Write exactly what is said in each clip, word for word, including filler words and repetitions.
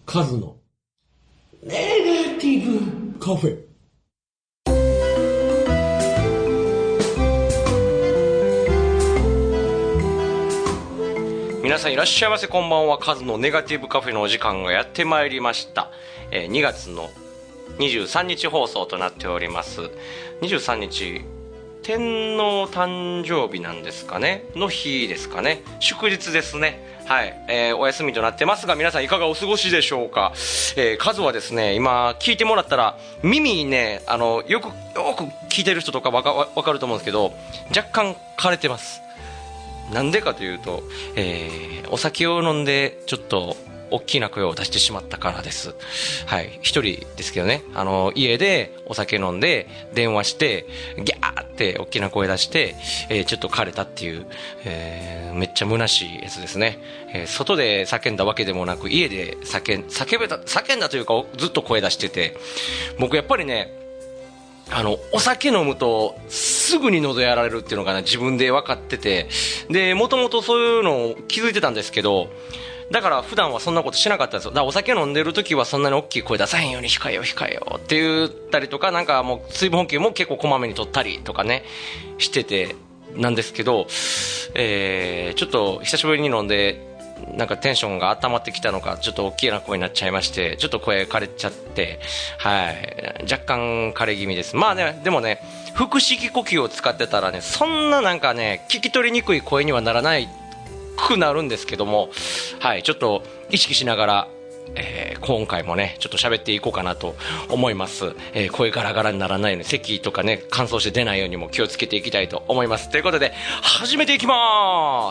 カズのネガティブカフェ。皆さんいらっしゃいませ、こんばんは。カズのネガティブカフェのお時間がやってまいりました。えー、にがつのにじゅうさんにち放送となっております。にじゅうさんにち天皇誕生日なんですかね、の日ですかね、祝日ですね。はい、えー、お休みとなってますが、皆さんいかがお過ごしでしょうか。えー、数はですね、今聞いてもらったら耳にね、あのよくよく聞いてる人とかわか、わかると思うんですけど、若干枯れてます。なんでかというと、えー、お酒を飲んでちょっと大きな声を出してしまったからです。はい、一人ですけどね、あの家でお酒飲んで電話してギャーって大きな声出して、えー、ちょっと枯れたっていう、えー、めっちゃ虚しいやつですね。えー、外で叫んだわけでもなく、家で叫ん、叫べた、叫んだというかずっと声出してて、僕やっぱりね、あのお酒飲むとすぐに喉やられるっていうのが、ね、自分で分かってて、でもともとそういうのを気づいてたんですけど、だから普段はそんなことしなかったんですよ。だからお酒飲んでる時はそんなに大きい声出さへんように控えよう控えようって言ったりとか、なんかもう水分補給も結構こまめに取ったりとかねしててなんですけど、えー、ちょっと久しぶりに飲んでなんかテンションが温まってきたのか、ちょっと大きな声になっちゃいまして、ちょっと声枯れちゃって、はい、若干枯れ気味です。まあね、でもね、腹式呼吸を使ってたらね、そんななんかね聞き取りにくい声にはならないくなるんですけども、はい、ちょっと意識しながら、えー、今回もねちょっと喋っていこうかなと思います。えー、声ガラガラにならないように、咳とかね乾燥して出ないようにも気をつけていきたいと思います。ということで始めていきます。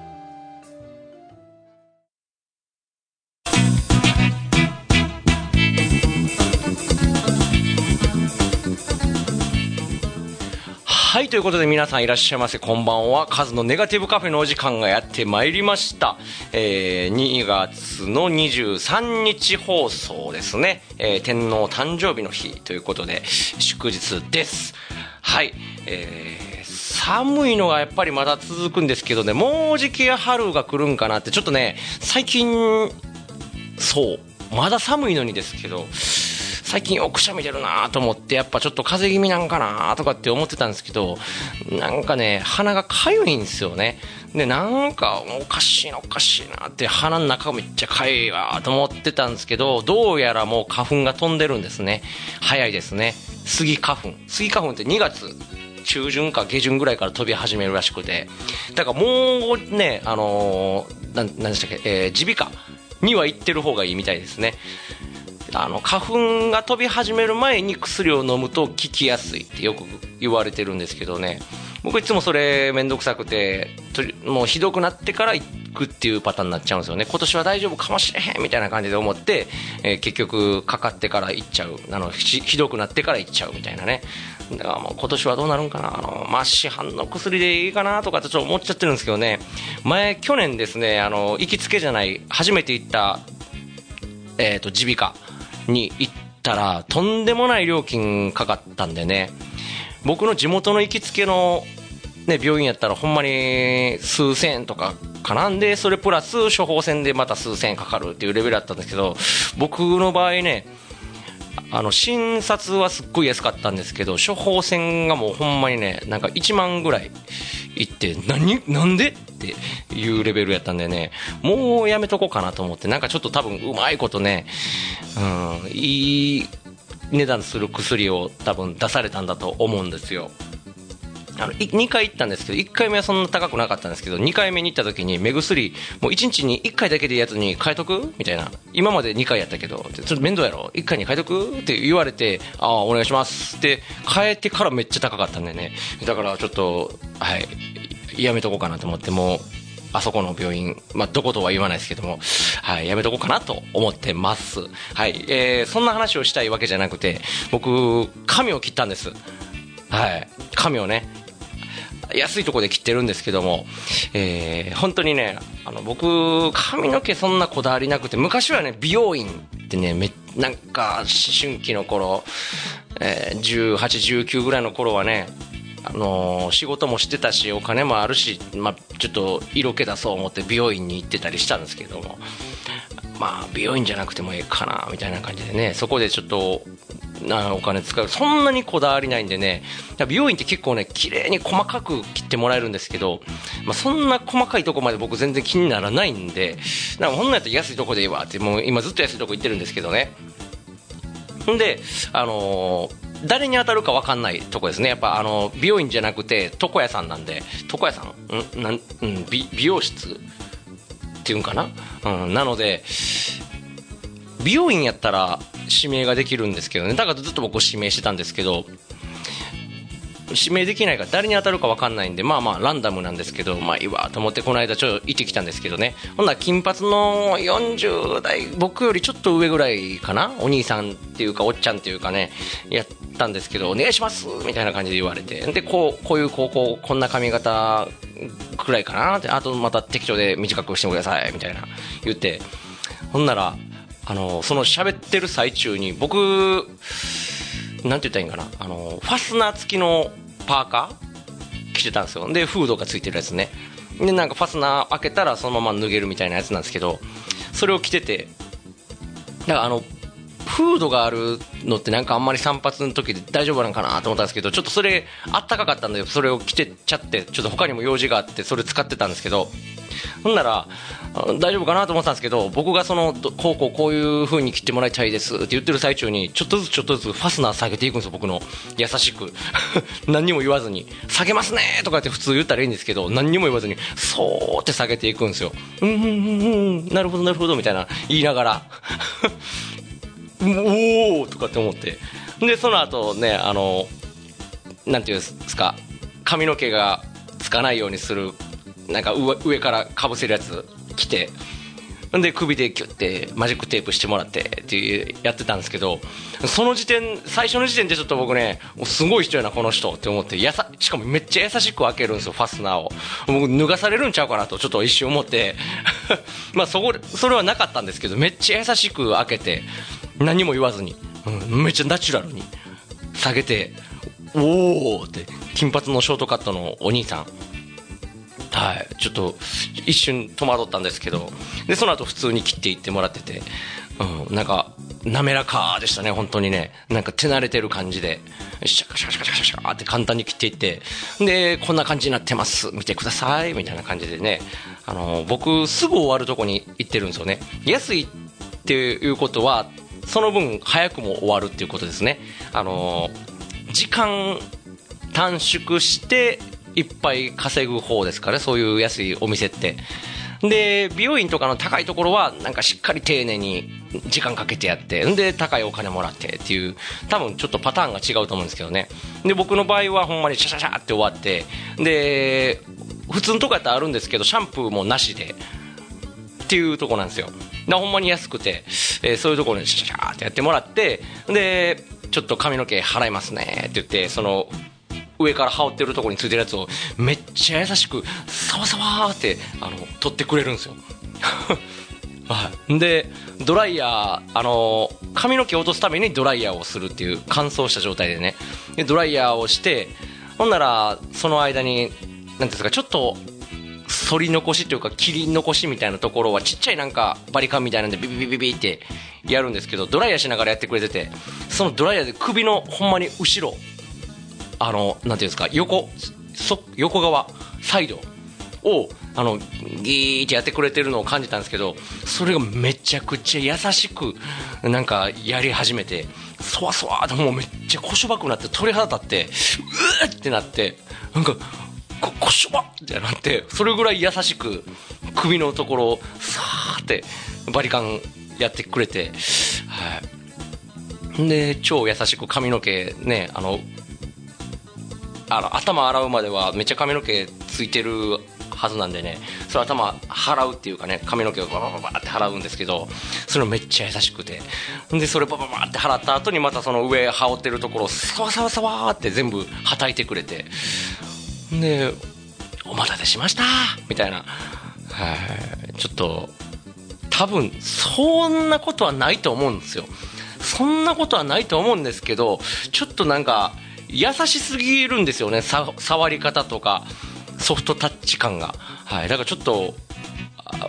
はい、ということで皆さんいらっしゃいませ、こんばんは。カズのネガティブカフェのお時間がやってまいりました。えー、にがつのにじゅうさんにち放送ですね。えー、天皇誕生日の日ということで祝日です。はい、えー、寒いのがやっぱりまだ続くんですけどね、もうじき春が来るんかなってちょっとね、最近そうまだ寒いのにですけど、最近よくしゃみ出るなと思って、やっぱちょっと風邪気味なんかなとかって思ってたんですけど、なんかね鼻がかゆいんですよね。でなんかおかしいなおかしいなって、鼻の中めっちゃかゆいわと思ってたんですけど、どうやらもう花粉が飛んでるんですね。早いですね。スギ花粉スギ花粉ってにがつちゅうじゅんか下旬ぐらいから飛び始めるらしくて、だからもうね、あのー、な, なんでしたっけ、えー、耳鼻科には行ってる方がいいみたいですね。あの花粉が飛び始める前に薬を飲むと効きやすいってよく言われてるんですけどね、僕いつもそれめんどくさくて、もうひどくなってから行くっていうパターンになっちゃうんですよね。今年は大丈夫かもしれへんみたいな感じで思って、えー、結局かかってから行っちゃう、あの ひ, ひどくなってから行っちゃうみたいなね。だからもう今年はどうなるんかな、あの、まあ、市販の薬でいいかなとかってちょっと思っちゃってるんですけどね。前去年ですね、あの行きつけじゃない初めて行った、えー、と耳鼻科に行ったらとんでもない料金かかったんでね、僕の地元の行きつけの、ね、病院やったらほんまに数千円とかかなんで、それプラス処方箋でまた数千円かかるっていうレベルだったんですけど、僕の場合ね、あの診察はすっごい安かったんですけど、処方箋がもうほんまにね、なんかいちまんぐらいいって、何なんでっていうレベルやったんでね、もうやめとこうかなと思って、なんかちょっと多分うまいことね、うん、いい値段する薬を多分出されたんだと思うんですよ。あのにかい行ったんですけど、いっかいめはそんな高くなかったんですけど、にかいめに行った時に目薬もういちにちにいっかいだけでいいやつに変えとくみたいな、今までにかいやったけどちょっと面倒やろ、いっかいに変えとくって言われて、ああお願いしますって変えてからめっちゃ高かったんでね、だからちょっとはいやめとこうかなと思って、もうあそこの病院、まあ、どことは言わないですけども、はい、やめとこうかなと思ってます。はい、えー、そんな話をしたいわけじゃなくて、僕髪を切ったんです。はい、髪をね安いところで切ってるんですけども、えー、本当にね、あの僕髪の毛そんなこだわりなくて、昔はね美容院ってね、めなんか思春期の頃、えー、じゅうはち、じゅうきゅうぐらいの頃はね、あのー、仕事もしてたしお金もあるし、まあ、ちょっと色気出そう思って美容院に行ってたりしたんですけども、 まあ美容院じゃなくてもええかなみたいな感じでね、そこでちょっとなお金使う、そんなにこだわりないんでね。美容院って結構ね綺麗に細かく切ってもらえるんですけど、まあ、そんな細かいとこまで僕全然気にならないんで、なんかほんなんやったら安いとこでいいわって、もう今ずっと安いとこ行ってるんですけどね。んであのー誰に当たるか分かんないとこですね。やっぱあの美容院じゃなくて床屋さんなんで、床屋さんんなん、うん、美, 美容室っていうんかな、うん、なので美容院やったら指名ができるんですけどね。だからずっと僕指名してたんですけど、指名できないから誰に当たるか分かんないんで、まあまあランダムなんですけど、まあいいわと思ってこの間ちょっと行ってきたんですけどね。ほんなら金髪のよんじゅう代、僕よりちょっと上ぐらいかな、お兄さんっていうかおっちゃんっていうかね、やったんですけど、お願いしますみたいな感じで言われて、でこうこういうこうこうこんな髪型くらいかなって、あとまた適当で短くしてくださいみたいな言って、ほんならあのその喋ってる最中に僕なんて言ったらいいんかな、あのファスナー付きのパーカー着てたんですよ。でフードが付いてるやつね。でなんかファスナー開けたらそのまま脱げるみたいなやつなんですけど、それを着てて、だからあのフードがあるのってなんかあんまり散髪の時で大丈夫なんかなと思ったんですけど、ちょっとそれあったかかったんでそれを着てちゃって、ちょっと他にも用事があってそれ使ってたんですけど、ほんなら大丈夫かなと思ってたんですけど、僕がそのこうこうこういう風に切ってもらいたいですって言ってる最中にちょっとずつちょっとずつファスナー下げていくんですよ。僕の優しく何にも言わずに下げますねとかって普通言ったらいいんですけど、何にも言わずにそうって下げていくんですよ。うんうんうんうんなるほどなるほどみたいな言いながらおーとかって思って、でその後ね、あのなんていうんですか、髪の毛がつかないようにするなんか 上, 上からかぶせるやつ着て、で首でキュッてマジックテープしてもらってってやってたんですけど、その時点最初の時点でちょっと僕ね、すごい人やなこの人って思って、やさしかもめっちゃ優しく開けるんですよファスナーを。僕脱がされるんちゃうかなとちょっと一瞬思ってまあそこそれはなかったんですけど、めっちゃ優しく開けて何も言わずに、うん、めっちゃナチュラルに下げて、おーって金髪のショートカットのお兄さん、はい、ちょっと一瞬戸惑ったんですけど、でその後普通に切っていってもらってて、うん、なんか滑らかでしたね本当にね。なんか手慣れてる感じでシャカシャカシャカシャカシャカって簡単に切っていって、でこんな感じになってます見てくださいみたいな感じでね、あの僕すぐ終わるとこに行ってるんですよね。安いっていうことはその分早くも終わるっていうことですね。あの時間短縮していっぱい稼ぐ方ですから、ね、そういう安いお店って。で美容院とかの高いところはなんかしっかり丁寧に時間かけてやって、で高いお金もらってっていう、多分ちょっとパターンが違うと思うんですけどね。で僕の場合はほんまにシャシャシャって終わって、で普通のとこやったらあるんですけどシャンプーもなしでっていうとこなんですよ。でほんまに安くて、えー、そういうところにシャシャシャってやってもらって、でちょっと髪の毛払いますねって言って、その上から羽織ってるところについてるやつをめっちゃ優しくサワサワーってあの取ってくれるんですよはい、でドライヤー、あの髪の毛を落とすためにドライヤーをするっていう、乾燥した状態でね、でドライヤーをして、ほんならその間になんですか、ちょっと反り残しというか切り残しみたいなところはちっちゃいなんかバリカンみたいなんでビビビビビってやるんですけど、ドライヤーしながらやってくれてて、そのドライヤーで首のほんまに後ろ、あのなんていうんですか、横そ横側サイドをあのギーってやってくれてるのを感じたんですけど、それがめちゃくちゃ優しくなんかやり始めて、そわそわってもうめっちゃこしょばくなって鳥肌立って、うーってなって、なんかここしょばってなって、それぐらい優しく首のところをさーってバリカンやってくれて、はい、で超優しく髪の毛ね、あのあの頭洗うまではめっちゃ髪の毛ついてるはずなんでね、それ頭払うっていうかね、髪の毛をババババって払うんですけど、それめっちゃ優しくて、でそれバババって払った後にまたその上羽織ってるところをサワサワサワって全部はたいてくれて、でお待たせしましたみたいな、はい、ちょっと多分そんなことはないと思うんですよ。そんなことはないと思うんですけど、ちょっとなんか優しすぎるんですよね、さ触り方とかソフトタッチ感が、はい、だからちょっと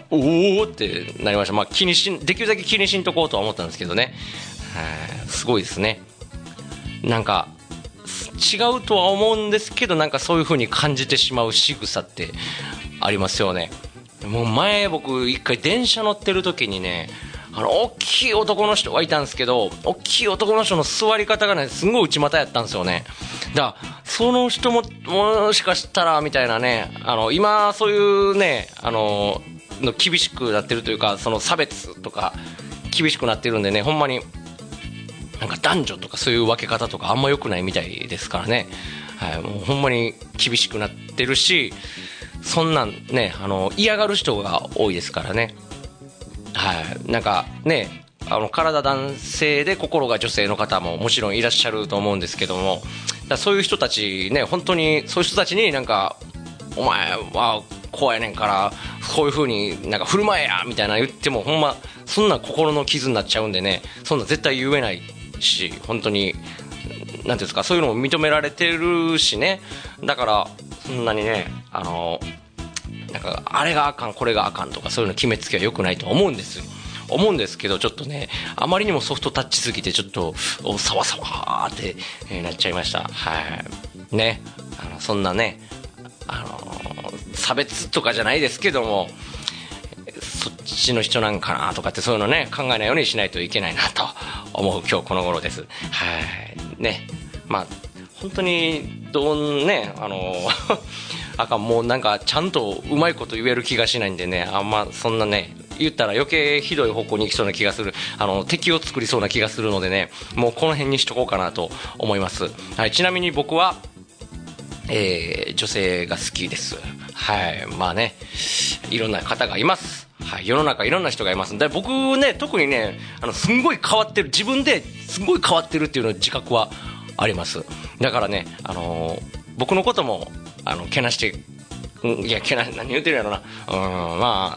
おおってなりました。まあ気にしできるだけ気にしんとこうとは思ったんですけどね、はい、すごいですね。なんか違うとは思うんですけど、なんかそういう風に感じてしまう仕草ってありますよね。もう前僕一回電車乗ってる時にね、あの大きい男の人がいたんですけど、大きい男の人の座り方がねすんごい内股やったんですよね。だからその人ももしかしたらみたいなね、あの今そういうねあのの厳しくなってるというか、その差別とか厳しくなってるんでね、ほんまになんか男女とかそういう分け方とかあんま良くないみたいですからね、はい、もうほんまに厳しくなってるし、そんなんねあの嫌がる人が多いですからね、はい、なんかねあの体男性で心が女性の方ももちろんいらっしゃると思うんですけども、だそういう人たちね、本当にそういう人たちになんかお前はこうやねんからこういう風になんか振る舞えやみたいな言っても、ほんまそんな心の傷になっちゃうんでね、そんな絶対言えないし、本当になんていうんですか、そういうのも認められてるしね、だからそんなにねあのなんかあれがあかんこれがあかんとかそういうの決めつけは良くないと思うんですよ思うんですけど、ちょっとねあまりにもソフトタッチすぎてちょっとサワサワって、えー、なっちゃいました。はいね、あのそんなねあの差別とかじゃないですけども、そっちの人なんかなとかってそういうのね考えないようにしないといけないなと思う今日この頃です。はいね、まあ本当にどうねあのあかんもうなんかちゃんとうまいこと言える気がしないんでね、あんまそんなね言ったら余計ひどい方向に行きそうな気がする、あの敵を作りそうな気がするのでね、もうこの辺にしとこうかなと思います。はい、ちなみに僕は、えー、女性が好きです。はい、まあねいろんな方がいます。はい、世の中いろんな人がいますんで、僕ね特にねあのすんごい変わってる、自分ですごい変わってるっていうの自覚はあります。だからね、あのー、僕のこともあのけなして、うん、いやけな何言ってるやろな、うんまあ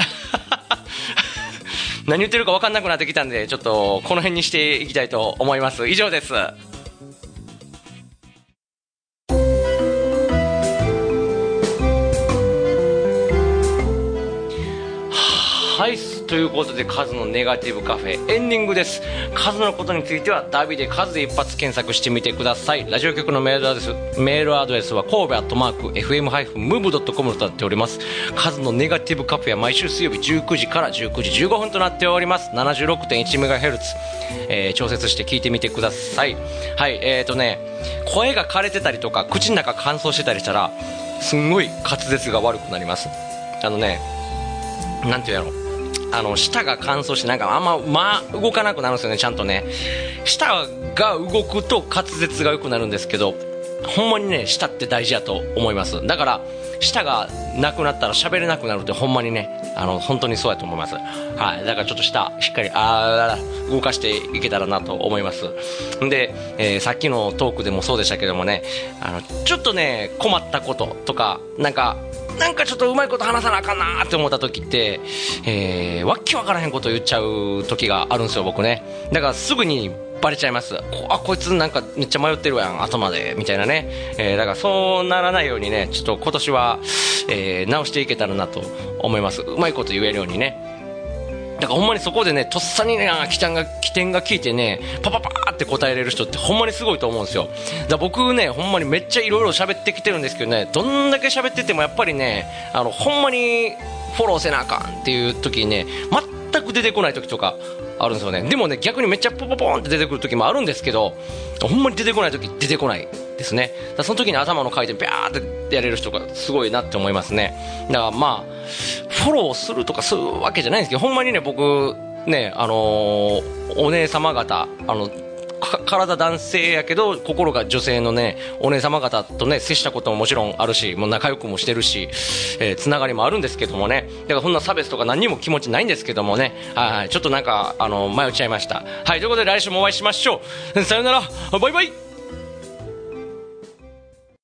何言ってるか分かんなくなってきたんで、ちょっとこの辺にしていきたいと思います。以上です。はい、ということでカズのネガティブカフェエンディングです。カズのことについてはダビでカズで一発検索してみてください。ラジオ局のメールアドレスメールアドレスは神戸アットマーク エフエムハイフンムーブドットコム となっております。カズのネガティブカフェは毎週水曜日じゅうくじからじゅうくじじゅうごふんとなっております。 ななじゅうろくてんいちメガヘルツ、えー、調節して聞いてみてください。はいえーとね声が枯れてたりとか口の中乾燥してたりしたらすんごい滑舌が悪くなります。あのねなんていうやろう、あの舌が乾燥してなんかあんま、まあ、動かなくなるんですよね。ちゃんとね舌が動くと滑舌が良くなるんですけど、ほんまにね舌って大事やと思います。だから舌がなくなったら喋れなくなるってほんまにねあの本当にそうやと思います。はい、だからちょっと舌しっかりあ動かしていけたらなと思います。で、えー、さっきのトークでもそうでしたけどもね、あのちょっとね困ったこととかなんかなんかちょっとうまいこと話さなあかんなって思った時って、えー、わっきわからへんこと言っちゃう時があるんですよ僕ね。だからすぐにバレちゃいます。あこいつなんかめっちゃ迷ってるやん後までみたいなね、えー、だからそうならないようにねちょっと今年は、えー、直していけたらなと思います。うまいこと言えるようにね。だからほんまにそこでねとっさにね起点が起点が効いてねパパパーって答えれる人ってほんまにすごいと思うんですよ。だから僕ねほんまにめっちゃいろいろ喋ってきてるんですけどね、どんだけ喋っててもやっぱりねあのほんまにフォローせなあかんっていう時にね全く出てこない時とかあるんですよね。でもね逆にめっちゃポポポンって出てくる時もあるんですけど、ほんまに出てこない時出てこないですね。だからその時に頭の回転ビャーってやれる人がすごいなって思いますね。だからまあフォローするとかそういうわけじゃないんですけど、ほんまにね僕ねあのー、お姉様方あの体男性やけど心が女性のねお姉様方とね接したことももちろんあるし、もう仲良くもしてるし、えー、つながりもあるんですけどもね、だからそんな差別とか何にも気持ちないんですけどもね、はいちょっとなんかあの迷っちゃいました。はいということで来週もお会いしましょう。さよならバイバイ。